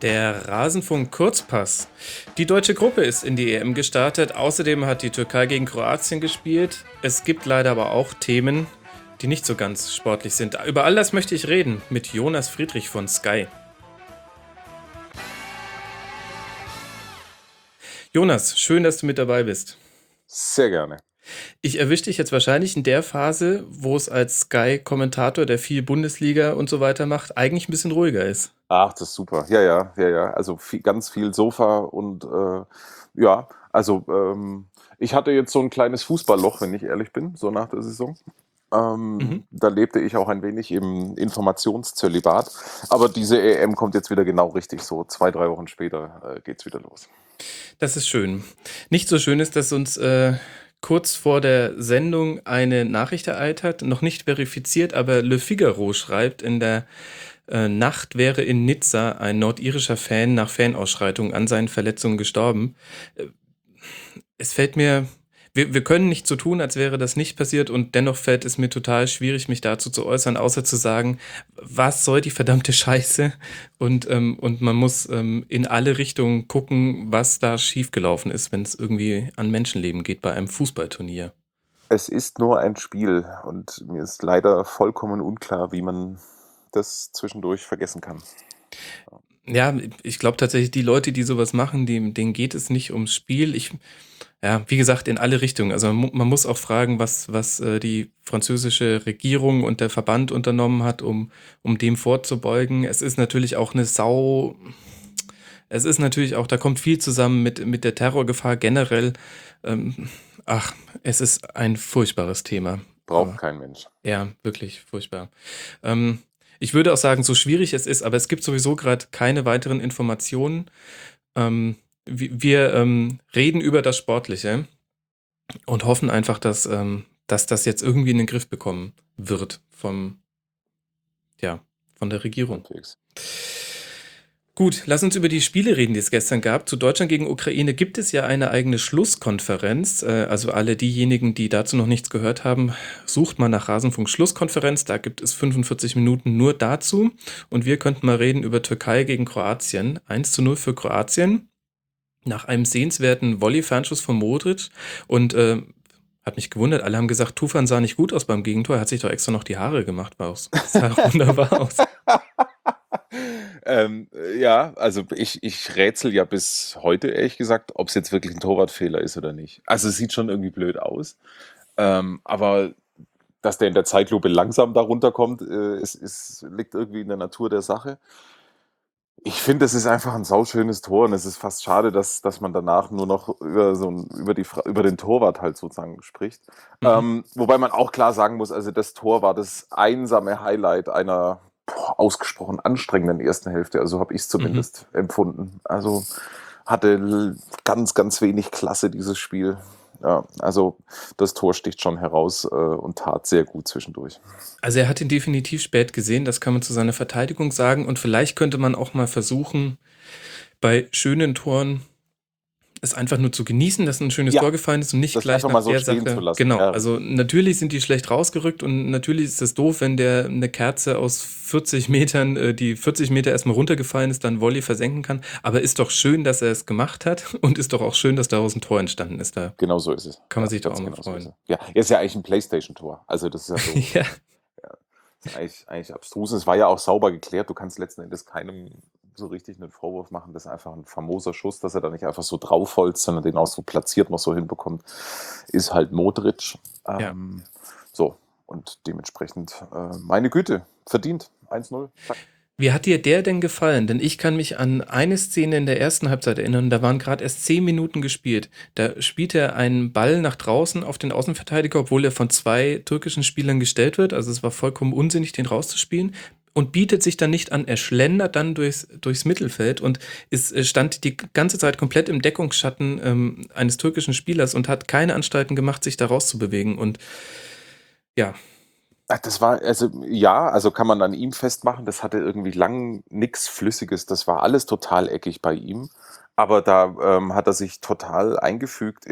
Der Rasenfunk-Kurzpass. Die deutsche Gruppe ist in die EM gestartet. Außerdem hat die Türkei gegen Kroatien gespielt. Es gibt leider aber auch Themen, die nicht so ganz sportlich sind. Über all das möchte ich reden mit Jonas Friedrich von Sky. Jonas, schön, dass du mit dabei bist. Sehr gerne. Ich erwische dich jetzt wahrscheinlich in der Phase, wo es als Sky-Kommentator, der viel Bundesliga und so weiter macht, eigentlich ein bisschen ruhiger ist. Ach, das ist super. Ja, ja, ja, ja. Also ganz viel Sofa und ja, also ich hatte jetzt so ein kleines Fußballloch, wenn ich ehrlich bin, so nach der Saison. Mhm. Da lebte ich auch ein wenig im Informationszölibat. Aber diese EM kommt jetzt wieder genau richtig so. 2, 3 Wochen später geht's wieder los. Das ist schön. Nicht so schön ist, dass uns kurz vor der Sendung eine Nachricht ereilt hat, noch nicht verifiziert, aber Le Figaro schreibt, in der Nacht wäre in Nizza ein nordirischer Fan nach Fanausschreitung an seinen Verletzungen gestorben. Äh, Es fällt mir, wir können nicht so tun, als wäre das nicht passiert, und dennoch fällt es mir total schwierig, mich dazu zu äußern, außer zu sagen, was soll die verdammte Scheiße? Und man muss in alle Richtungen gucken, was da schiefgelaufen ist, wenn es irgendwie an Menschenleben geht bei einem Fußballturnier. Es ist nur ein Spiel und mir ist leider vollkommen unklar, wie man das zwischendurch vergessen kann. Ja, ich glaube tatsächlich, die Leute, die sowas machen, denen geht es nicht ums Spiel. Ja, wie gesagt, in alle Richtungen. Also man muss auch fragen, was die französische Regierung und der Verband unternommen hat, um dem vorzubeugen. Es ist natürlich auch, da kommt viel zusammen mit der Terrorgefahr generell. Ähm, ach, es ist ein furchtbares Thema. Braucht kein Mensch. Ja, wirklich furchtbar. Ähm, Ich würde auch sagen, so schwierig es ist, aber es gibt sowieso gerade keine weiteren Informationen. Wir reden über das Sportliche und hoffen einfach, dass das jetzt irgendwie in den Griff bekommen wird ja, von der Regierung. Halbwegs. Gut, lass uns über die Spiele reden, die es gestern gab. Zu Deutschland gegen Ukraine gibt es ja eine eigene Schlusskonferenz. Also alle diejenigen, die dazu noch nichts gehört haben, sucht mal nach Rasenfunk Schlusskonferenz. Da gibt es 45 Minuten nur dazu. Und wir könnten mal reden über Türkei gegen Kroatien. 1:0 für Kroatien. Nach einem sehenswerten Volley-Fernschuss von Modric. Und hat mich gewundert, alle haben gesagt, Tufan sah nicht gut aus beim Gegentor. Er hat sich doch extra noch die Haare gemacht. Sah wunderbar aus. Ja, also ich rätsel ja bis heute, ehrlich gesagt, ob es jetzt wirklich ein Torwartfehler ist oder nicht. Also es sieht schon irgendwie blöd aus. Aber dass der in der Zeitlupe langsam da runterkommt, liegt irgendwie in der Natur der Sache. Ich finde, es ist einfach ein sauschönes Tor und es ist fast schade, dass man danach nur noch über den Torwart halt sozusagen spricht. Mhm. Wobei man auch klar sagen muss, also das Tor war das einsame Highlight einer ausgesprochen anstrengenden ersten Hälfte. Also habe ich es Mhm. zumindest empfunden. Also hatte ganz, ganz wenig Klasse dieses Spiel. Ja, also das Tor sticht schon heraus und tat sehr gut zwischendurch. Also er hat ihn definitiv spät gesehen, das kann man zu seiner Verteidigung sagen. Und vielleicht könnte man auch mal versuchen, bei schönen Toren es einfach nur zu genießen, dass ein schönes Ja, Tor gefallen ist und nicht das gleich einfach nach mal so der stehen zu Sache. lassen. Genau, Ja, also richtig. natürlich sind die schlecht rausgerückt und natürlich ist es doof, wenn der eine Kerze aus 40 Metern, die 40 Meter erstmal runtergefallen ist, dann Volley versenken kann. Aber ist doch schön, dass er es gemacht hat, und ist doch auch schön, dass daraus ein Tor entstanden ist. Da Genau so ist es. kann man Ja, sich doch auch ganz mal genau so ist freuen. es. Ja, ist ja eigentlich ein PlayStation-Tor. Also das ist ja so, Ja. ja, ist eigentlich abstrus. Und es war ja auch sauber geklärt. Du kannst letzten Endes keinem so richtig einen Vorwurf machen. Das ist einfach ein famoser Schuss, dass er da nicht einfach so draufholzt, sondern den auch so platziert noch so hinbekommt. Ist halt Modric. Ja. So, und dementsprechend, meine Güte, verdient. 1:0. Zack. Wie hat dir der denn gefallen? Denn ich kann mich an eine Szene in der ersten Halbzeit erinnern, da waren gerade erst 10 Minuten gespielt. Da spielt er einen Ball nach draußen auf den Außenverteidiger, obwohl er von 2 türkischen Spielern gestellt wird. Also es war vollkommen unsinnig, den rauszuspielen. Und bietet sich dann nicht an. Er schlendert dann durchs Mittelfeld und stand die ganze Zeit komplett im Deckungsschatten eines türkischen Spielers und hat keine Anstalten gemacht, sich da rauszubewegen. Und ja, Das war, also ja, also kann man an ihm festmachen, das hatte irgendwie lang nix Flüssiges, das war alles total eckig bei ihm. Aber da hat er sich total eingefügt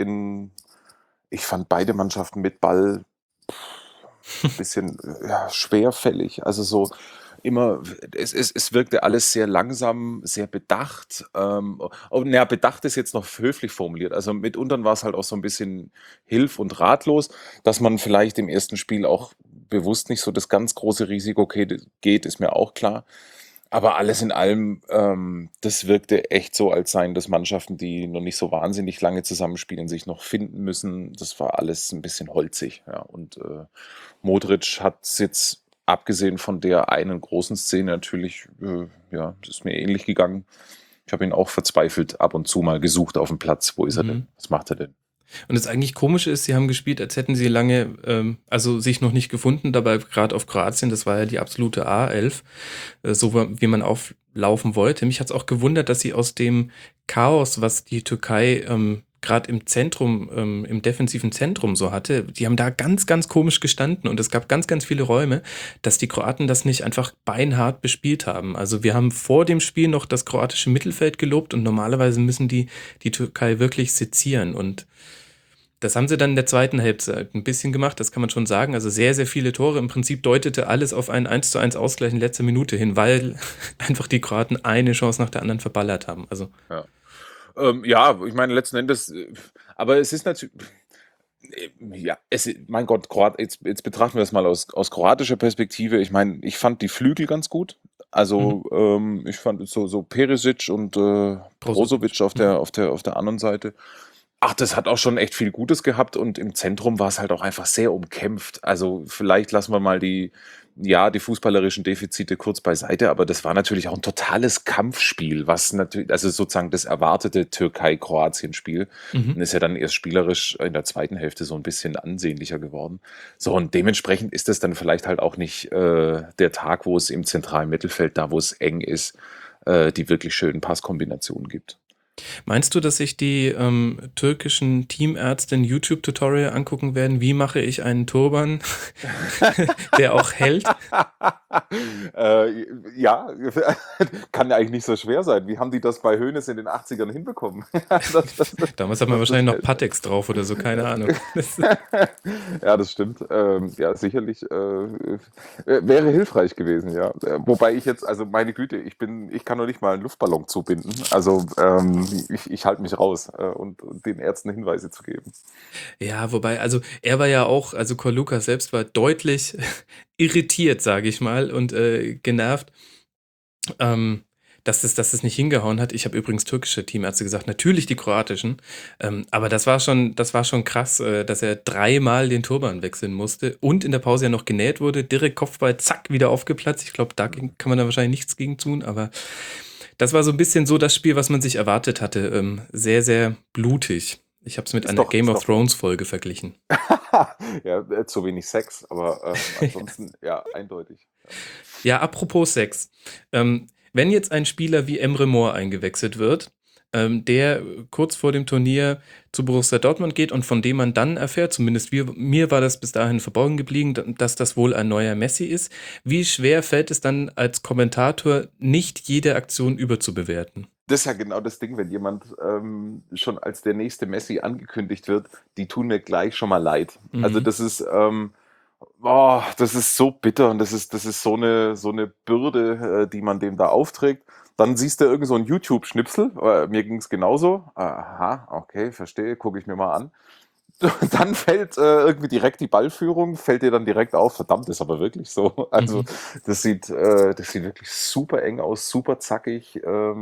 ich fand beide Mannschaften mit Ball ein bisschen ja, schwerfällig. Also so, immer, es wirkte alles sehr langsam, sehr bedacht. Bedacht ist jetzt noch höflich formuliert. Also mitunter war es halt auch so ein bisschen hilf- und ratlos, dass man vielleicht im ersten Spiel auch bewusst nicht so das ganz große Risiko geht, ist mir auch klar. Aber alles in allem, das wirkte echt so, als seien das Mannschaften, die noch nicht so wahnsinnig lange zusammenspielen, sich noch finden müssen. Das war alles ein bisschen holzig. Ja. Und Modric hat es jetzt, abgesehen von der einen großen Szene, natürlich, ja, das ist mir ähnlich gegangen. Ich habe ihn auch verzweifelt ab und zu mal gesucht auf dem Platz. Wo ist er denn? Mhm. Was macht er denn? Und das eigentlich Komische ist, sie haben gespielt, als hätten sie lange, also sich noch nicht gefunden, dabei gerade auf Kroatien, das war ja die absolute A11, so wie man auflaufen wollte. Mich hat es auch gewundert, dass sie aus dem Chaos, was die Türkei gerade im Zentrum, im defensiven Zentrum so hatte, die haben da ganz, ganz komisch gestanden und es gab ganz, ganz viele Räume, dass die Kroaten das nicht einfach beinhart bespielt haben. Also wir haben vor dem Spiel noch das kroatische Mittelfeld gelobt und normalerweise müssen die Türkei wirklich sezieren und das haben sie dann in der zweiten Halbzeit ein bisschen gemacht, das kann man schon sagen. Also sehr, sehr viele Tore. Im Prinzip deutete alles auf einen 1:1 Ausgleich in letzter Minute hin, weil einfach die Kroaten eine Chance nach der anderen verballert haben. Also, Ja. Ja, ich meine, letzten Endes, aber es ist natürlich, ja, mein Gott, jetzt betrachten wir das mal aus kroatischer Perspektive. Ich meine, ich fand die Flügel ganz gut. mhm. Also, ich fand so Perisic und Brozovic. Brozovic auf der anderen Seite. Ach, das hat auch schon echt viel Gutes gehabt und im Zentrum war es halt auch einfach sehr umkämpft. Also vielleicht lassen wir mal die fußballerischen Defizite kurz beiseite, aber das war natürlich auch ein totales Kampfspiel, was natürlich, also sozusagen das erwartete Türkei-Kroatien-Spiel, Mhm. und ist ja dann erst spielerisch in der zweiten Hälfte so ein bisschen ansehnlicher geworden. So, und dementsprechend ist es dann vielleicht halt auch nicht der Tag, wo es im zentralen Mittelfeld, da wo es eng ist, die wirklich schönen Passkombinationen gibt. Meinst du, dass sich die türkischen Teamärzte ein YouTube-Tutorial angucken werden? Wie mache ich einen Turban, der auch hält? Ja, kann ja eigentlich nicht so schwer sein. Wie haben die das bei Hoeneß in den 80ern hinbekommen? Damals hat man Dass das wahrscheinlich noch hält. Pateks drauf oder so, keine Ahnung. Ja, das stimmt. Ja, sicherlich wäre hilfreich gewesen, ja. Wobei ich jetzt, also meine Güte, ich kann noch nicht mal einen Luftballon zubinden. Also ich halte mich raus und den Ärzten Hinweise zu geben. Ja, wobei, also er war ja auch, also Corluka selbst war deutlich irritiert, sage ich mal, und genervt, ähm, dass es nicht hingehauen hat. Ich habe übrigens türkische Teamärzte gesagt, natürlich die kroatischen, aber das war schon krass, dass er dreimal den Turban wechseln musste und in der Pause ja noch genäht wurde, direkt Kopfball, zack, wieder aufgeplatzt. Ich glaube, kann man da wahrscheinlich nichts gegen tun, aber das war so ein bisschen so das Spiel, was man sich erwartet hatte. Sehr, sehr blutig. Ich habe es mit Ist einer doch, Game ist of doch Thrones Folge verglichen. ja, zu wenig Sex, aber ansonsten ja, eindeutig. Ja, apropos Sex. Wenn jetzt ein Spieler wie Emre Mor eingewechselt wird, der kurz vor dem Turnier zu Borussia Dortmund geht und von dem man dann erfährt, zumindest mir war das bis dahin verborgen geblieben, dass das wohl ein neuer Messi ist. Wie schwer fällt es dann als Kommentator, nicht jede Aktion überzubewerten? Das ist ja genau das Ding, wenn jemand schon als der nächste Messi angekündigt wird, die tun mir gleich schon mal leid. Also Mhm. das ist so bitter und das ist so eine Bürde, die man dem da aufträgt. Dann siehst du irgend so ein YouTube-Schnipsel, mir ging es genauso. Aha, okay, verstehe, gucke ich mir mal an. Und dann fällt irgendwie direkt die Ballführung, fällt dir dann direkt auf, verdammt, ist aber wirklich so. Also Mhm. das sieht wirklich super eng aus, super zackig.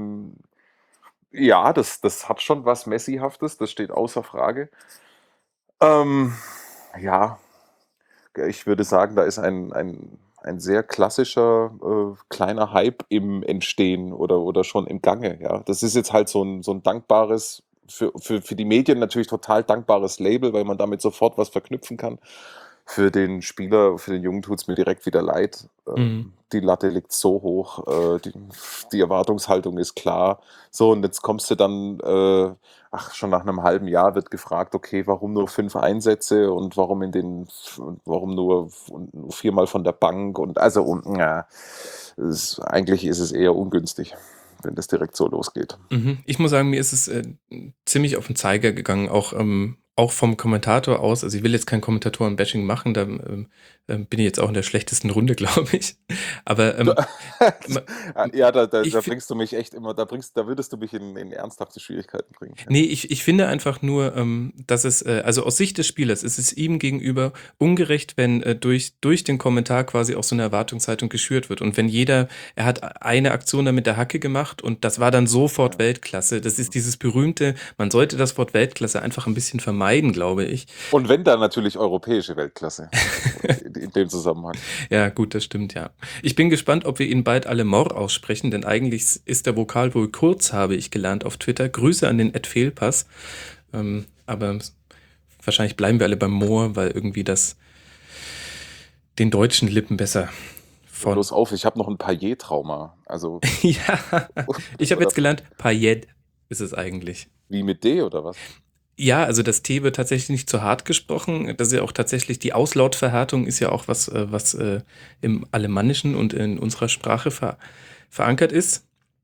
Ja, das hat schon was Messi-haftes, das steht außer Frage. Ähm, ja, ich würde sagen, da ist ein sehr klassischer kleiner Hype im Entstehen oder schon im Gange. Ja, das ist jetzt halt so ein dankbares, für die Medien natürlich total dankbares Label, weil man damit sofort was verknüpfen kann. Für den Spieler, für den Jungen tut es mir direkt wieder leid. Mhm. Die Latte liegt so hoch, die Erwartungshaltung ist klar. So, und jetzt kommst du dann, schon nach einem halben Jahr wird gefragt, okay, warum nur 5 Einsätze und warum nur viermal von der Bank und also und ja, eigentlich ist es eher ungünstig, wenn das direkt so losgeht. Mhm. Ich muss sagen, mir ist es ziemlich auf den Zeiger gegangen, auch auch vom Kommentator aus, also ich will jetzt kein Kommentatoren-Bashing machen, da bin ich jetzt auch in der schlechtesten Runde, glaube ich. Aber ma- Ja, ich, da bringst du mich echt immer, da würdest du mich in ernsthafte Schwierigkeiten bringen. Ja. Nee, ich finde einfach nur, dass es, also aus Sicht des Spielers, ist es ihm gegenüber ungerecht, wenn durch den Kommentar quasi auch so eine Erwartungshaltung geschürt wird. Und wenn er hat eine Aktion da mit der Hacke gemacht und das war dann sofort Ja. Weltklasse. Das ist dieses berühmte, man sollte das Wort Weltklasse einfach ein bisschen vermeiden, glaube ich. Und wenn dann natürlich europäische Weltklasse in dem Zusammenhang. Ja, gut, das stimmt, ja. Ich bin gespannt, ob wir ihn bald alle Mor aussprechen, denn eigentlich ist der Vokal wohl kurz, habe ich gelernt auf Twitter. Grüße an den Ed Fehlpass. Aber wahrscheinlich bleiben wir alle beim Moor, weil irgendwie das den deutschen Lippen besser von. Bloß auf, ich habe noch ein Payet-Trauma. Also, Ja, ich habe oder jetzt gelernt, Payet ist es eigentlich. wie mit D oder was? Ja, also das T wird tatsächlich nicht zu hart gesprochen. Das ist ja auch tatsächlich, die Auslautverhärtung ist ja auch was im Alemannischen und in unserer Sprache verankert ist.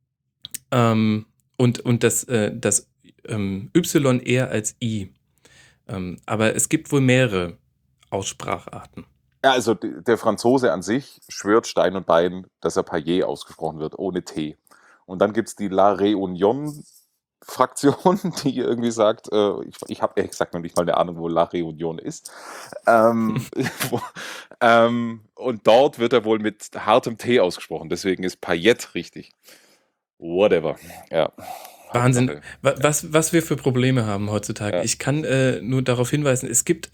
Und das Y eher als I. Aber es gibt wohl mehrere Ausspracharten. Ja, also der Franzose an sich schwört Stein und Bein, dass er Payet ausgesprochen wird, ohne T. Und dann gibt es die La Réunion-Fraktion, die irgendwie sagt, ich habe ehrlich gesagt noch nicht mal eine Ahnung, wo La Réunion ist. Wo, und dort wird er wohl mit hartem T ausgesprochen, deswegen ist Payet richtig. Whatever. Ja. Wahnsinn, Hauptsache. was wir für Probleme haben heutzutage. Ja. Ich kann nur darauf hinweisen, es gibt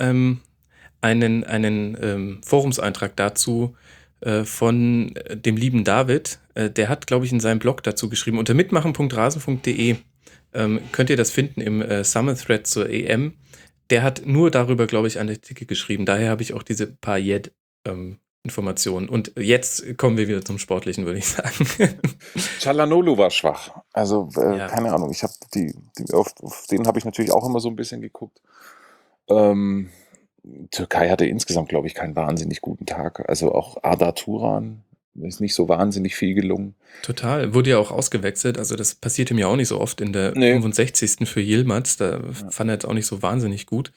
einen Forumseintrag dazu von dem lieben David. Der hat, glaube ich, in seinem Blog dazu geschrieben. Unter mitmachen.rasen.de könnt ihr das finden im Summer Thread zur EM. Der hat nur darüber, glaube ich, einen Artikel geschrieben. Daher habe ich auch diese Payet-Informationen. Und jetzt kommen wir wieder zum Sportlichen, würde ich sagen. Çalhanoğlu war schwach. Also, Ja. keine Ahnung. Ich habe auf den habe ich natürlich auch immer so ein bisschen geguckt. Türkei hatte insgesamt, glaube ich, keinen wahnsinnig guten Tag. Also auch Arda Turan ist nicht so wahnsinnig viel gelungen. Total. Wurde ja auch ausgewechselt. Also das passierte mir auch nicht so oft in der Nee. 65. für Yilmaz. Da fand er jetzt auch nicht so wahnsinnig gut.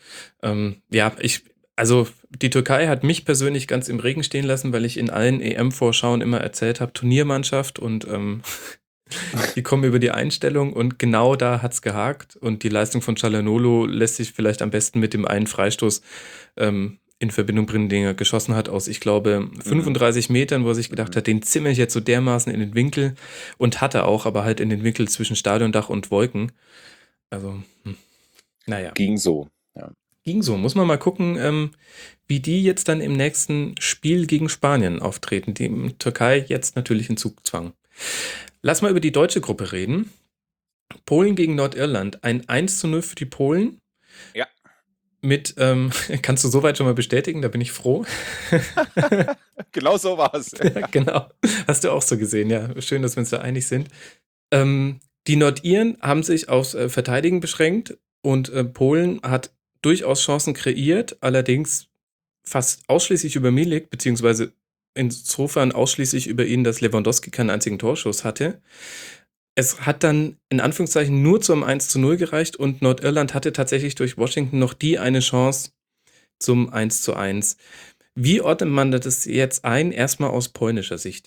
Also die Türkei hat mich persönlich ganz im Regen stehen lassen, weil ich in allen EM-Vorschauen immer erzählt habe, Turniermannschaft und die kommen über die Einstellung und genau da hat's gehakt. Und die Leistung von Çalhanoğlu lässt sich vielleicht am besten mit dem einen Freistoß in Verbindung bringen, den er geschossen hat, aus, ich glaube, 35 Metern, wo er sich gedacht hat, den zimmer ich jetzt so dermaßen in den Winkel und hatte auch, aber halt in den Winkel zwischen Stadiondach und Wolken. Also, naja. Ging so, ja. Ging so. Muss man mal gucken, wie die jetzt dann im nächsten Spiel gegen Spanien auftreten, die Türkei jetzt natürlich in Zugzwang. Lass mal über die deutsche Gruppe reden. Polen gegen Nordirland. Ein 1:0 für die Polen. Ja. Mit, kannst du soweit schon mal bestätigen? Da bin ich froh. Genau so war es. Genau. Hast du auch so gesehen, ja. Schön, dass wir uns da einig sind. Die Nordiren haben sich aufs Verteidigen beschränkt und Polen hat durchaus Chancen kreiert, allerdings fast ausschließlich über Milik, beziehungsweise insofern ausschließlich über ihn, dass Lewandowski keinen einzigen Torschuss hatte. Es hat dann in Anführungszeichen nur zum 1:0 gereicht und Nordirland hatte tatsächlich durch Washington noch die eine Chance zum 1:1. Wie ordnet man das jetzt ein, erstmal aus polnischer Sicht?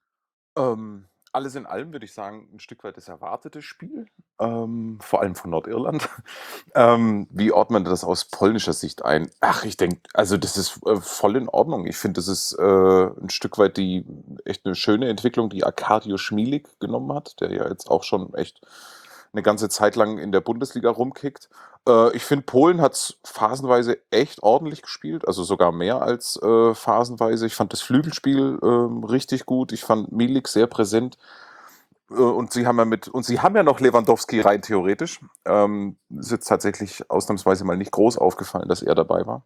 Alles in allem würde ich sagen, ein Stück weit das erwartete Spiel, vor allem von Nordirland. Wie ordnet man das aus polnischer Sicht ein? Ach, ich denke, also das ist voll in Ordnung. Ich finde, das ist ein Stück weit echt eine schöne Entwicklung, die Arkadiusz Milik genommen hat, der ja jetzt auch schon echt eine ganze Zeit lang in der Bundesliga rumkickt. Ich finde, Polen hat es phasenweise echt ordentlich gespielt, also sogar mehr als phasenweise. Ich fand das Flügelspiel richtig gut. Ich fand Milik sehr präsent. Und sie haben ja noch Lewandowski rein theoretisch. Ist jetzt tatsächlich ausnahmsweise mal nicht groß aufgefallen, dass er dabei war.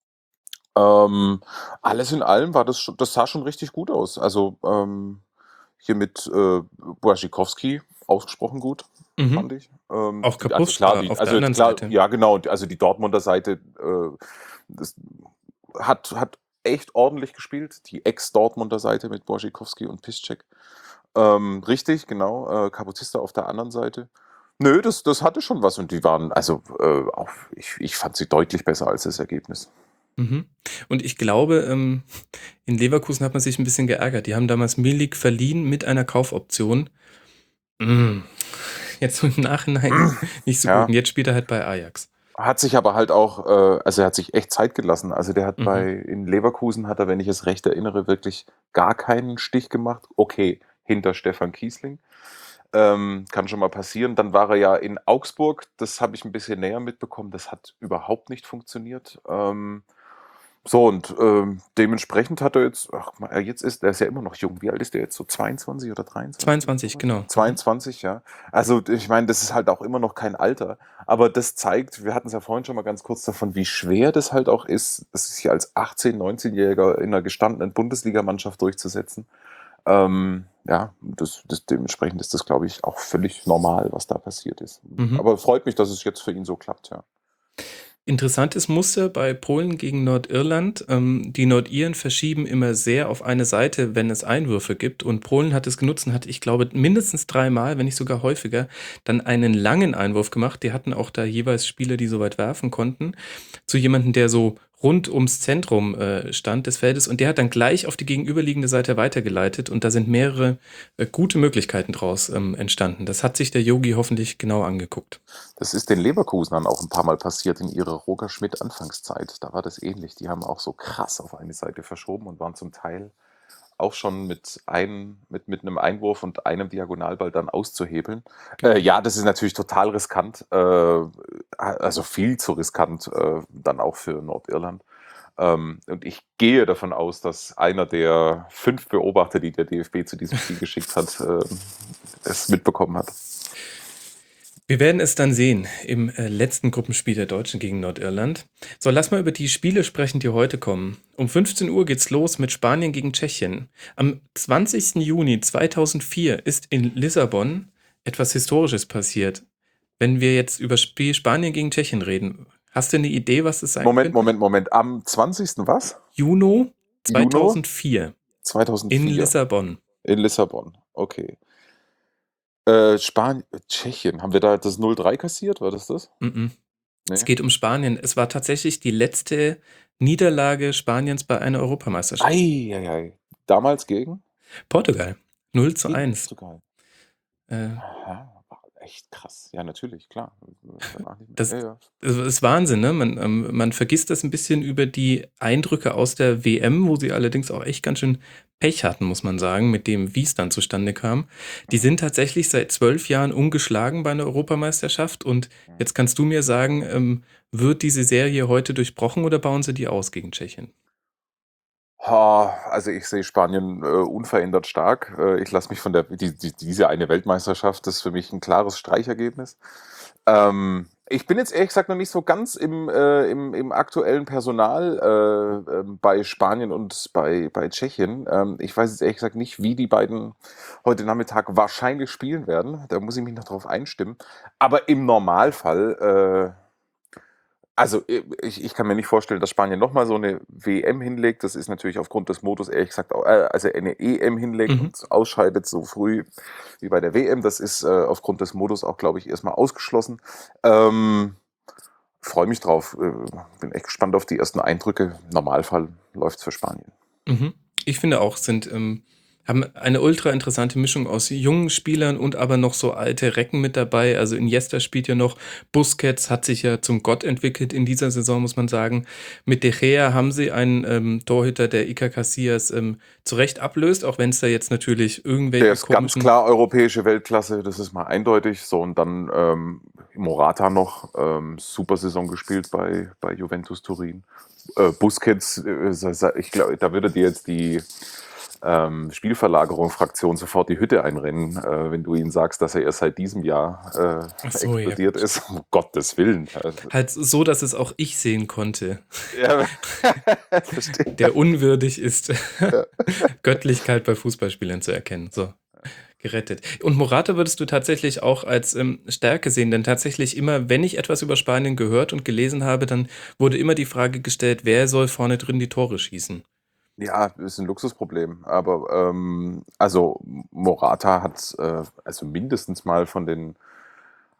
Alles in allem das sah schon richtig gut aus. Also hier mit Błaszczykowski ausgesprochen gut, fand ich. Auch Also Kapustka auf der anderen Seite. ja genau, also die Dortmunder Seite das hat echt ordentlich gespielt. Die Ex-Dortmunder Seite mit Błaszczykowski und Piszczek. Richtig, genau. Kapustista auf der anderen Seite. Nö, das hatte schon was und die waren, also auch, ich fand sie deutlich besser als das Ergebnis. Mhm. Und ich glaube, in Leverkusen hat man sich ein bisschen geärgert. Die haben damals Milik verliehen mit einer Kaufoption. Mm. Jetzt so im Nachhinein nicht so gut. Ja, Und jetzt spielt er halt bei Ajax. hat sich aber halt auch, also er hat sich echt Zeit gelassen. Also der hat Mhm. in Leverkusen hat er, wenn ich es recht erinnere, wirklich gar keinen Stich gemacht. Okay, hinter Stefan Kiesling. Kann schon mal passieren. Dann war er ja in Augsburg, das habe ich ein bisschen näher mitbekommen, das hat überhaupt nicht funktioniert. So und dementsprechend hat er jetzt, ach, jetzt ist, er ist ja immer noch jung. Wie alt ist der jetzt? So 22 oder 23 oder 22, sowas? genau. 22, ja. Also ich meine, das ist halt auch immer noch kein Alter. Aber das zeigt, wir hatten es ja vorhin schon mal ganz kurz davon, wie schwer das halt auch ist, sich als 18-, 19-Jähriger in einer gestandenen Bundesligamannschaft durchzusetzen. Ja, dementsprechend ist das, glaube ich, auch völlig normal, was da passiert ist. Mhm. Aber freut mich, dass es jetzt für ihn so klappt, ja. Interessantes Muster bei Polen gegen Nordirland. Die Nordiren verschieben immer sehr auf eine Seite, wenn es Einwürfe gibt. Und Polen hat es genutzt und hat, ich glaube, mindestens dreimal, wenn nicht sogar häufiger, dann einen langen Einwurf gemacht. Die hatten auch da jeweils Spieler, die so weit werfen konnten, zu jemandem, der so rund ums Zentrum stand des Feldes. Und der hat dann gleich auf die gegenüberliegende Seite weitergeleitet. Und da sind mehrere gute Möglichkeiten draus entstanden. Das hat sich der Yogi hoffentlich genau angeguckt. Das ist den Leverkusenern auch ein paar Mal passiert in ihrer Roger Schmidt-Anfangszeit. Da war das ähnlich. Die haben auch so krass auf eine Seite verschoben und waren zum Teil auch schon mit einem Einwurf und einem Diagonalball dann auszuhebeln. Genau. Ja, das ist natürlich total riskant, also viel zu riskant dann auch für Nordirland. Und ich gehe davon aus, dass einer der 5 Beobachter, die der DFB zu diesem Spiel geschickt hat, es mitbekommen hat. Wir werden es dann sehen im letzten Gruppenspiel der Deutschen gegen Nordirland. So, lass mal über die Spiele sprechen, die heute kommen. Um 15 Uhr geht's los mit Spanien gegen Tschechien. Am 20. Juni 2004 ist in Lissabon etwas Historisches passiert. Wenn wir jetzt über Spiel Spanien gegen Tschechien reden, hast du eine Idee, was es sein Moment, könnte? Moment, Moment. Am 20. was? Juni Juni 2004 in 2004 Lissabon. in Lissabon. Okay. Spanien, Tschechien. Haben wir da das 0:3 kassiert? War das das? Mhm. Es Nee. geht um Spanien. Es war tatsächlich die letzte Niederlage Spaniens bei einer Europameisterschaft. Ei. Damals gegen? Portugal. 0 zu Gegen 1. Portugal. Äh, Aha, war echt krass. Ja, natürlich, klar. Danach nicht mehr. das Ja, ja. ist Wahnsinn, ne? Man vergisst das ein bisschen über die Eindrücke aus der WM, wo sie allerdings auch echt ganz schön Pech hatten, muss man sagen, mit dem, wie es dann zustande kam. Die Mhm. sind tatsächlich seit 12 Jahren ungeschlagen bei einer Europameisterschaft. Und Mhm. jetzt kannst du mir sagen, wird diese Serie heute durchbrochen oder bauen sie die aus gegen Tschechien? Also ich sehe Spanien unverändert stark. Ich lasse mich von diese eine Weltmeisterschaft, das ist für mich ein klares Streichergebnis. Ich bin jetzt ehrlich gesagt noch nicht so ganz im aktuellen Personal bei Spanien und bei Tschechien. Ich weiß jetzt ehrlich gesagt nicht, wie die beiden heute Nachmittag wahrscheinlich spielen werden. Da muss ich mich noch drauf einstimmen. Aber im Normalfall, also ich kann mir nicht vorstellen, dass Spanien nochmal so eine WM hinlegt. Das ist natürlich aufgrund des Modus ehrlich gesagt auch, also eine EM hinlegt Mhm. und ausscheidet so früh wie bei der WM. Das ist aufgrund des Modus auch, glaube ich, erstmal ausgeschlossen. Ähm, Freue mich drauf. Bin echt gespannt auf die ersten Eindrücke. Im Normalfall läuft es für Spanien. Mhm. Ich finde auch, haben eine ultra interessante Mischung aus jungen Spielern und aber noch so alte Recken mit dabei. Also Iniesta spielt ja noch, Busquets hat sich ja zum Gott entwickelt in dieser Saison, muss man sagen. Mit De Gea haben sie einen Torhüter, der Iker Casillas zu Recht ablöst, auch wenn es da jetzt natürlich Der irgendwelche ist ganz komischen... klar europäische Weltklasse, das ist mal eindeutig. So, und dann Morata noch, super Saison gespielt bei Juventus Turin. Busquets, ich glaube, da würde dir jetzt die Spielverlagerung-Fraktion sofort die Hütte einrennen, wenn du ihnen sagst, dass er erst seit diesem Jahr Ach so, ja explodiert gut. ist. Um Gottes Willen. Also, Halt so, dass es auch ich sehen konnte, ja, verstehe. der unwürdig ist, Ja. Göttlichkeit bei Fußballspielern zu erkennen. So. Gerettet. Und Morata würdest du tatsächlich auch als Stärke sehen, denn tatsächlich immer, wenn ich etwas über Spanien gehört und gelesen habe, dann wurde immer die Frage gestellt, wer soll vorne drin die Tore schießen? Ja, ist ein Luxusproblem, aber also Morata hat also mindestens mal von den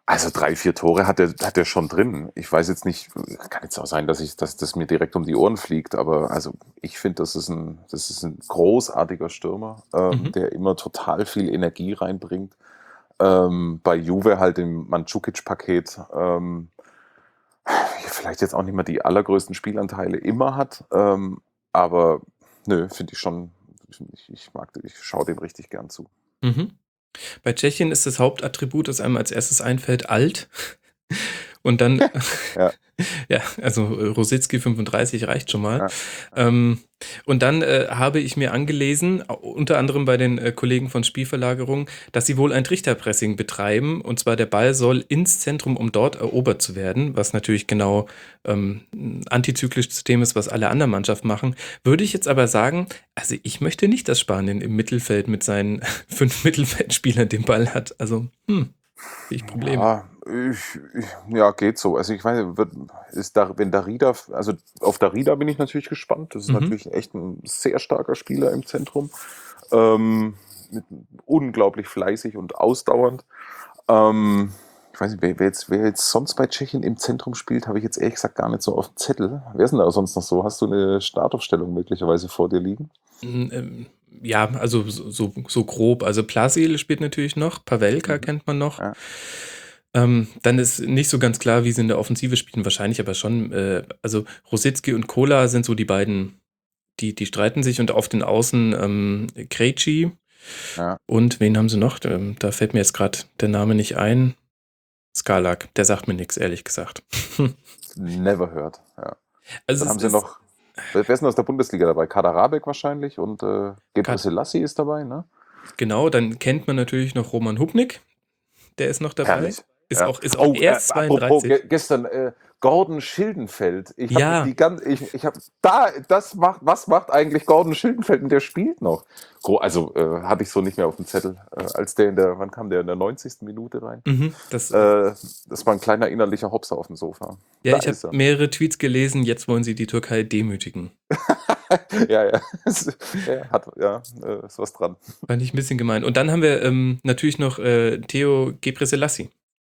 Also 3, 4 Tore hat er schon drin. Ich weiß jetzt nicht, kann jetzt auch sein, dass das mir direkt um die Ohren fliegt, aber also ich finde, das ist ein großartiger Stürmer, Mhm. der immer total viel Energie reinbringt. Bei Juve halt im Mandzukic-Paket vielleicht jetzt auch nicht mehr die allergrößten Spielanteile immer hat, aber nö, finde ich schon, ich schaue dem richtig gern zu. Mhm. Bei Tschechien ist das Hauptattribut, das einem als erstes einfällt, alt. Und dann, Ja, ja, also Rositzky 35 reicht schon mal. ja, Ähm, und dann habe ich mir angelesen, unter anderem bei den Kollegen von Spielverlagerung, dass sie wohl ein Trichterpressing betreiben. Und zwar der Ball soll ins Zentrum, um dort erobert zu werden, was natürlich genau ein antizyklisches System ist, was alle anderen Mannschaften machen. Würde ich jetzt aber sagen, also ich möchte nicht, dass Spanien im Mittelfeld mit seinen 5 Mittelfeldspielern den Ball hat. Also, sehe ich Probleme. ja, ja, geht so. Also ich weiß, ist da, wenn Darida, also auf Darida bin ich natürlich gespannt. Das ist Mhm. natürlich echt ein sehr starker Spieler im Zentrum. Mit, unglaublich fleißig und ausdauernd. Ich weiß nicht, wer jetzt sonst bei Tschechien im Zentrum spielt, habe ich jetzt ehrlich gesagt gar nicht so auf dem Zettel. Wer ist denn da sonst noch so? Hast du eine Startaufstellung möglicherweise vor dir liegen? Ja, also so grob. Also Plasil spielt natürlich noch, Pavelka Mhm. kennt man noch. Ja. Dann ist nicht so ganz klar, wie sie in der Offensive spielen, wahrscheinlich aber schon. Also Rositzky und Kola sind so die beiden, die streiten sich und auf den Außen Krejci Ja. und wen haben sie noch? Da fällt mir jetzt gerade der Name nicht ein. Skalak, der sagt mir nichts, ehrlich gesagt. Never heard. Ja. Also Dann es haben sie ist noch, wer ist denn aus der Bundesliga dabei? Kaderabek wahrscheinlich und Gebre grad, Selassie ist dabei, ne? genau, dann kennt man natürlich noch Roman Hubnik, der ist noch dabei. Herrlich. Ist Ja. auch Oh, erst apropos 32. gestern, Gordon Schildenfeld. Ich habe Ja, die ganze, ich habe da, was macht eigentlich Gordon Schildenfeld? Und der spielt noch. Also hatte ich so nicht mehr auf dem Zettel, als der wann kam der in der 90. Minute rein? das Das war ein kleiner innerlicher Hopser auf dem Sofa. Ja, Da ich habe ist er. mehrere Tweets gelesen, jetzt wollen sie die Türkei demütigen. Ja, ja. Ja, ist was dran. Fand ich ein bisschen gemein. Und dann haben wir natürlich noch Theo Gebrselassie.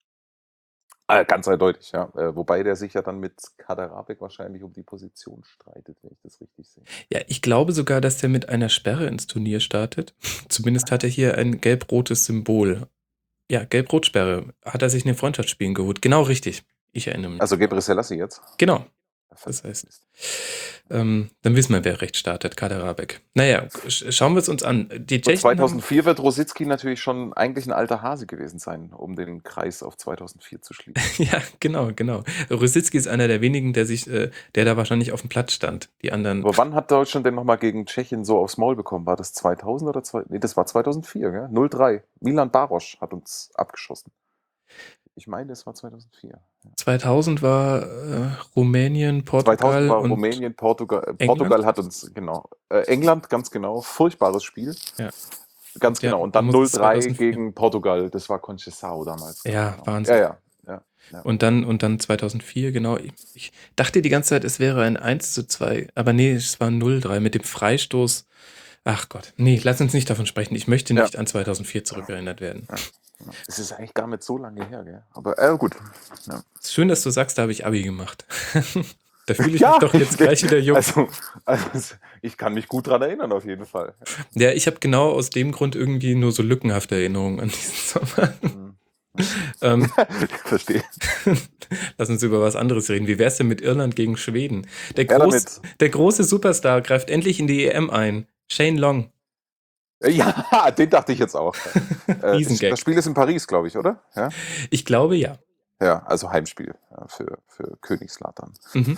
Ganz eindeutig, ja. Wobei der sich ja dann mit Kaderabek wahrscheinlich um die Position streitet, wenn ich das richtig sehe. Ja, ich glaube sogar, dass der mit einer Sperre ins Turnier startet. Zumindest hat er hier ein gelb-rotes Symbol. Ja, Gelb-Rot-Sperre. Hat er sich in den Freundschaftsspielen geholt. Genau richtig. Ich erinnere mich. Also Gebre Selassie jetzt? Genau. Das Verdammt heißt, Mist. dann wissen wir, wer recht startet. Kaderabek. Naja, schauen wir es uns an. Die Aber Tschechen haben 2004 wird Rositzky natürlich schon eigentlich ein alter Hase gewesen sein, um den Kreis auf 2004 zu schließen. Ja, genau. Rositzky ist einer der wenigen, der da wahrscheinlich auf dem Platz stand. Die anderen, Aber wann hat Deutschland denn nochmal gegen Tschechien so aufs Maul bekommen? War das 2000 oder nee, das war 2004, gell? 0-3. Milan Barosch hat uns abgeschossen. Ich meine, es war 2004. 2000 war Rumänien, 2000 Portugal war und Rumänien, Portugal. Portugal England. hat uns, genau. England, ganz genau. Furchtbares Spiel. Ja, Ganz ja, genau. Und dann dann muss es 0-3 2004. gegen Portugal. Das war Conceição damals, Ja, genau. Ja, Wahnsinn. ja. Ja, ja. Und dann 2004, genau. Ich dachte die ganze Zeit, es wäre ein 1:2, aber nee, es war 0:3 mit dem Freistoß. Ach Gott, nee, lass uns nicht davon sprechen. Ich möchte Ja. nicht an 2004 zurückerinnert werden. Ja. Es ist eigentlich gar nicht so lange her, gell? Aber gut. Ja. Ist schön, dass du sagst, da habe ich Abi gemacht. Da fühle ich mich Ja, doch jetzt gleich wieder jung. also ich kann mich gut dran erinnern, auf jeden Fall. Ja, ich habe genau aus dem Grund irgendwie nur so lückenhafte Erinnerungen an diesen Sommer. Verstehe. Lass uns über was anderes reden. Wie wär's denn mit Irland gegen Schweden? Der damit. große Superstar greift endlich in die EM ein. Shane Long. Ja, den dachte ich jetzt auch. Das Riesengag. Spiel ist in Paris, glaube ich, oder? Ja, Ich glaube ja. ja, also Heimspiel für Königslautern. Mhm.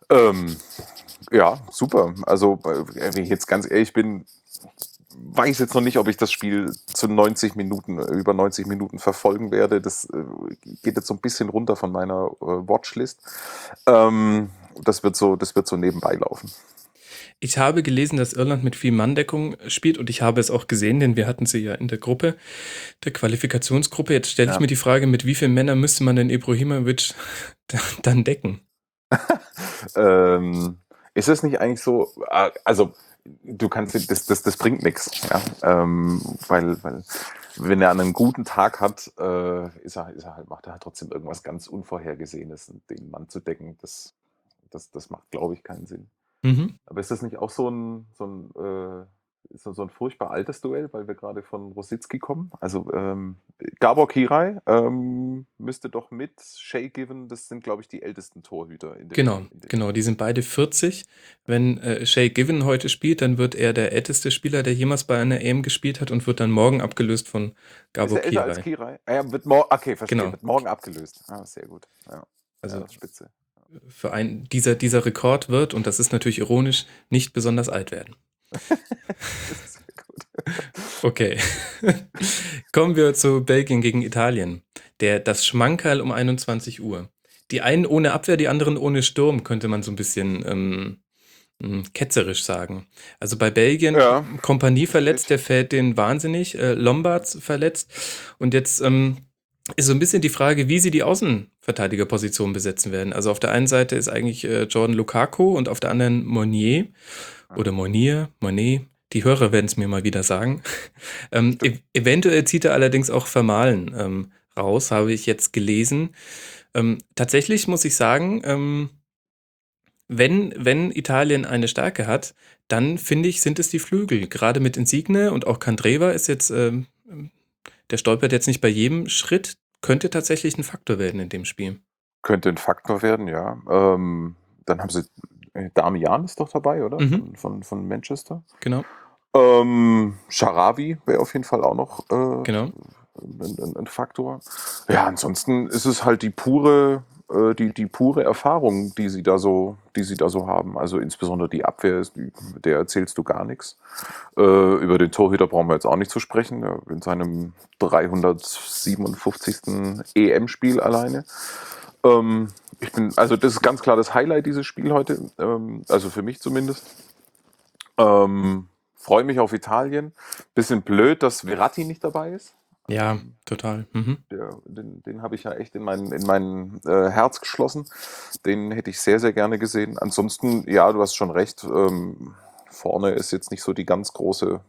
Ja, super. Also, wenn ich jetzt ganz ehrlich bin, weiß jetzt noch nicht, ob ich das Spiel zu 90 Minuten, über 90 Minuten verfolgen werde. Das geht jetzt so ein bisschen runter von meiner Watchlist. Das wird so nebenbei laufen. Ich habe gelesen, dass Irland mit viel Manndeckung spielt und ich habe es auch gesehen, denn wir hatten sie ja in der Gruppe, der Qualifikationsgruppe. Jetzt stelle ich Ja. mir die Frage, mit wie vielen Männern müsste man denn Ibrahimovic dann decken? Ist es nicht eigentlich so, also du kannst, das bringt nichts. Ja? Weil wenn er einen guten Tag hat, macht er halt trotzdem irgendwas ganz Unvorhergesehenes. Und den Mann zu decken, das macht, glaube ich, keinen Sinn. Mhm. Aber ist das nicht auch so ein furchtbar altes Duell, weil wir gerade von Rositzky kommen? Also Gabor Kirai müsste doch mit Shay Given, das sind, glaube ich, die ältesten Torhüter in dem. Genau, die sind beide 40. Wenn Shay Given heute spielt, dann wird er der älteste Spieler, der jemals bei einer EM gespielt hat und wird dann morgen abgelöst von Ist Gabor er älter als Kirai. Kirai? Er wird morgen, okay, verstehe, Genau. wird morgen abgelöst. Sehr gut. Ja, Also das ist spitze. für dieser Rekord wird, und das ist natürlich ironisch, nicht besonders alt werden. Das ist sehr gut. Okay. Kommen wir zu Belgien gegen Italien. Das Schmankerl um 21 Uhr. Die einen ohne Abwehr, die anderen ohne Sturm, könnte man so ein bisschen ketzerisch sagen. Also bei Belgien, Ja, Kompanie verletzt, verstehe der fällt denen wahnsinnig, Lombards verletzt. Und jetzt ist so ein bisschen die Frage, wie sie die Außenverteidigerposition besetzen werden. Also auf der einen Seite ist eigentlich Jordan Lukaku und auf der anderen Monnier oder Monet. Die Hörer werden es mir mal wieder sagen. Eventuell zieht er allerdings auch Vermahlen raus, habe ich jetzt gelesen. Tatsächlich muss ich sagen, wenn Italien eine Stärke hat, dann finde ich, sind es die Flügel. Gerade mit Insigne und auch Candreva ist jetzt, der stolpert jetzt nicht bei jedem Schritt, könnte tatsächlich ein Faktor werden in dem Spiel. Könnte ein Faktor werden, ja. Dann haben sie Damian ist doch dabei, oder? Mhm. Von Manchester. Genau, Sharawi wäre auf jeden Fall auch noch genau. ein Faktor. Ja, ansonsten ist es halt die pure Erfahrung, die sie da so haben. Also insbesondere die Abwehr, mit der erzählst du gar nichts. Über den Torhüter brauchen wir jetzt auch nicht zu sprechen. In seinem 357. EM-Spiel alleine. Also das ist ganz klar das Highlight dieses Spiel heute. Also für mich zumindest. Freue mich auf Italien. Bisschen blöd, dass Verratti nicht dabei ist. Ja, total. Mhm. Den habe ich ja echt in mein Herz geschlossen. Den hätte ich sehr, sehr gerne gesehen. Ansonsten, ja, du hast schon recht. Vorne ist jetzt nicht so die ganz große,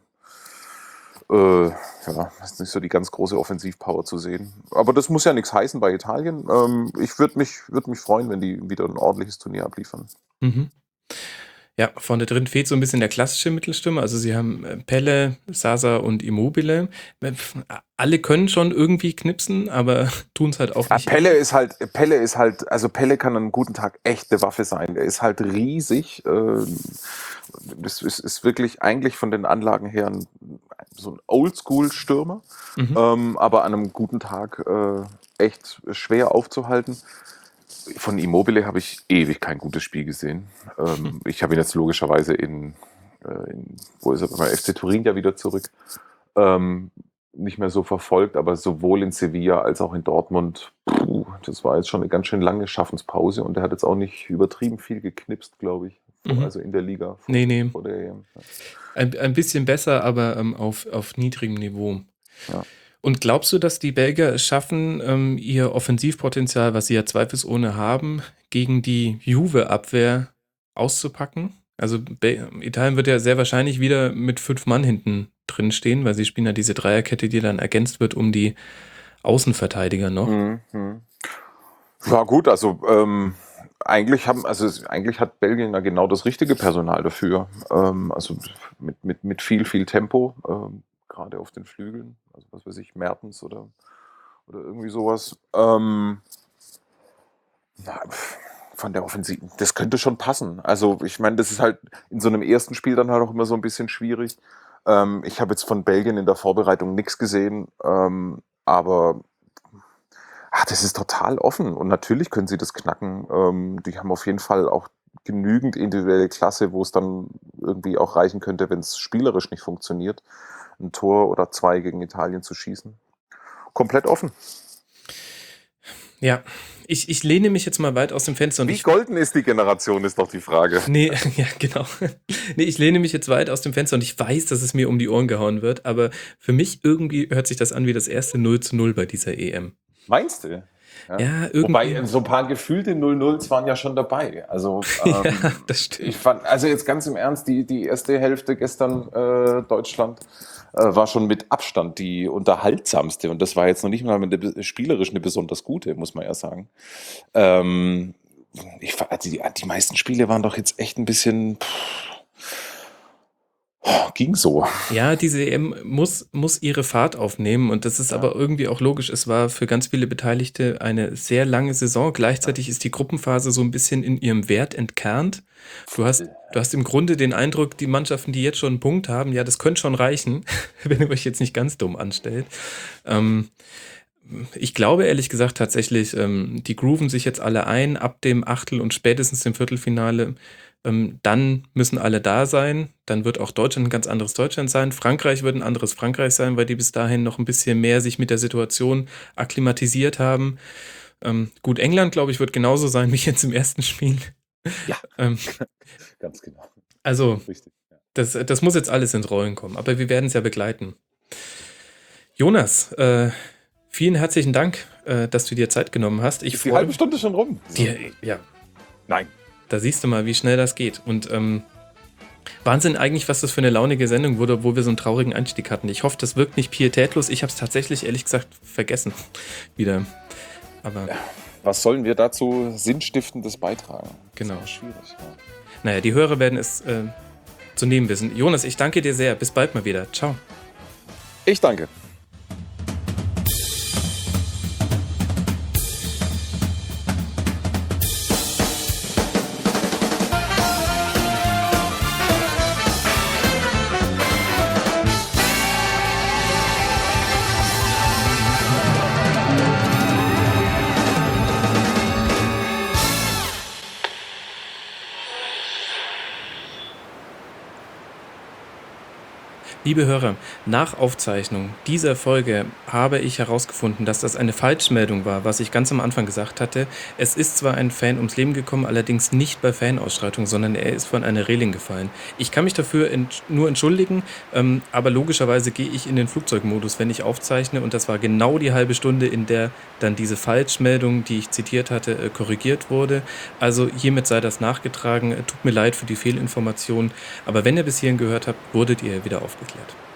ist nicht so die ganz große Offensivpower zu sehen. Aber das muss ja nichts heißen bei Italien. Ich würde mich freuen, wenn die wieder ein ordentliches Turnier abliefern. Mhm. Ja, vorne drin fehlt so ein bisschen der klassische Mittelstürmer. Also sie haben Pelle, Sasa und Immobile. Alle können schon irgendwie knipsen, aber tun es halt auch nicht. Pelle ist halt, also Pelle kann an einem guten Tag echt eine Waffe sein. Der ist halt riesig. Das ist wirklich eigentlich von den Anlagen her so ein Oldschool-Stürmer, aber an einem guten Tag echt schwer aufzuhalten. Von Immobile habe ich ewig kein gutes Spiel gesehen. Ich habe ihn jetzt logischerweise wo ist er, beim FC Turin ja wieder zurück, nicht mehr so verfolgt, aber sowohl in Sevilla als auch in Dortmund, das war jetzt schon eine ganz schön lange Schaffenspause und er hat jetzt auch nicht übertrieben viel geknipst, glaube ich. Also in der Liga Nee. vor der EM. Ein bisschen besser, aber auf niedrigem Niveau. Ja. Und glaubst du, dass die Belgier es schaffen, ihr Offensivpotenzial, was sie ja zweifelsohne haben, gegen die Juve-Abwehr auszupacken? Also Italien wird ja sehr wahrscheinlich wieder mit 5 Mann hinten drin stehen, weil sie spielen ja diese Dreierkette, die dann ergänzt wird um die Außenverteidiger noch. Ja gut, also eigentlich hat Belgien ja genau das richtige Personal dafür. Also mit viel Tempo, gerade auf den Flügeln. Also was weiß ich, Mertens oder irgendwie sowas. Von der Offensive, das könnte schon passen. Also ich meine, das ist halt in so einem ersten Spiel dann halt auch immer so ein bisschen schwierig. Ich habe jetzt von Belgien in der Vorbereitung nichts gesehen, aber das ist total offen und natürlich können sie das knacken. Die haben auf jeden Fall auch genügend individuelle Klasse, wo es dann irgendwie auch reichen könnte, wenn es spielerisch nicht funktioniert, ein Tor oder 2 gegen Italien zu schießen. Komplett offen. Ja, ich lehne mich jetzt mal weit aus dem Fenster. Wie golden ist die Generation, ist doch die Frage. Nee, ja, genau. Nee, ich lehne mich jetzt weit aus dem Fenster und ich weiß, dass es mir um die Ohren gehauen wird, aber für mich irgendwie hört sich das an wie das erste 0:0 bei dieser EM. Meinst du? Ja? Ja, Wobei irgendwie. so ein paar gefühlte 0-0s waren ja schon dabei. Also Ja, das ich stimmt. fand, also jetzt ganz im Ernst, die erste Hälfte gestern Deutschland war schon mit Abstand die unterhaltsamste und das war jetzt noch nicht mal spielerisch eine besonders gute, muss man ja sagen. Ähm, also die meisten Spiele waren doch jetzt echt ein bisschen, ging so. Ja, diese EM muss ihre Fahrt aufnehmen und das ist Ja, aber irgendwie auch logisch. Es war für ganz viele Beteiligte eine sehr lange Saison. ja, Gleichzeitig ist die Gruppenphase so ein bisschen in ihrem Wert entkernt. voll. Du hast im Grunde den Eindruck, die Mannschaften, die jetzt schon einen Punkt haben, ja, das könnte schon reichen, wenn ihr euch jetzt nicht ganz dumm anstellt. Ähm, Ich glaube ehrlich gesagt tatsächlich, die grooven sich jetzt alle ein ab dem Achtel und spätestens dem Viertelfinale. Dann müssen alle da sein. Dann wird auch Deutschland ein ganz anderes Deutschland sein. Frankreich wird ein anderes Frankreich sein, weil die bis dahin noch ein bisschen mehr sich mit der Situation akklimatisiert haben. Gut, England, glaube ich, wird genauso sein wie jetzt im ersten Spiel. Ja, Ähm, ganz genau. also, Richtig. Ja. das muss jetzt alles ins Rollen kommen. Aber wir werden es ja begleiten. Jonas, vielen herzlichen Dank, dass du dir Zeit genommen hast. Ich Ist die freue halbe mich. Stunde schon rum? Die, ja, Nein. da siehst du mal, wie schnell das geht. Und Wahnsinn eigentlich, was das für eine launige Sendung wurde, wo wir so einen traurigen Einstieg hatten. Ich hoffe, das wirkt nicht pietätlos. Ich habe es tatsächlich, ehrlich gesagt, vergessen. Wieder. Aber Was sollen wir dazu Sinnstiftendes beitragen? genau. Das ist schwierig. Ja. Naja, die Hörer werden es zu nehmen wissen. Jonas, ich danke dir sehr. Bis bald mal wieder. Ciao. Ich danke. Liebe Hörer, nach Aufzeichnung dieser Folge habe ich herausgefunden, dass das eine Falschmeldung war, was ich ganz am Anfang gesagt hatte. Es ist zwar ein Fan ums Leben gekommen, allerdings nicht bei Fanausschreitung, sondern er ist von einer Reling gefallen. Ich kann mich dafür nur entschuldigen, aber logischerweise gehe ich in den Flugzeugmodus, wenn ich aufzeichne, und das war genau die halbe Stunde, in der dann diese Falschmeldung, die ich zitiert hatte, korrigiert wurde. Also hiermit sei das nachgetragen. Tut mir leid für die Fehlinformation, aber wenn ihr bis hierhin gehört habt, wurdet ihr wieder aufgeklärt.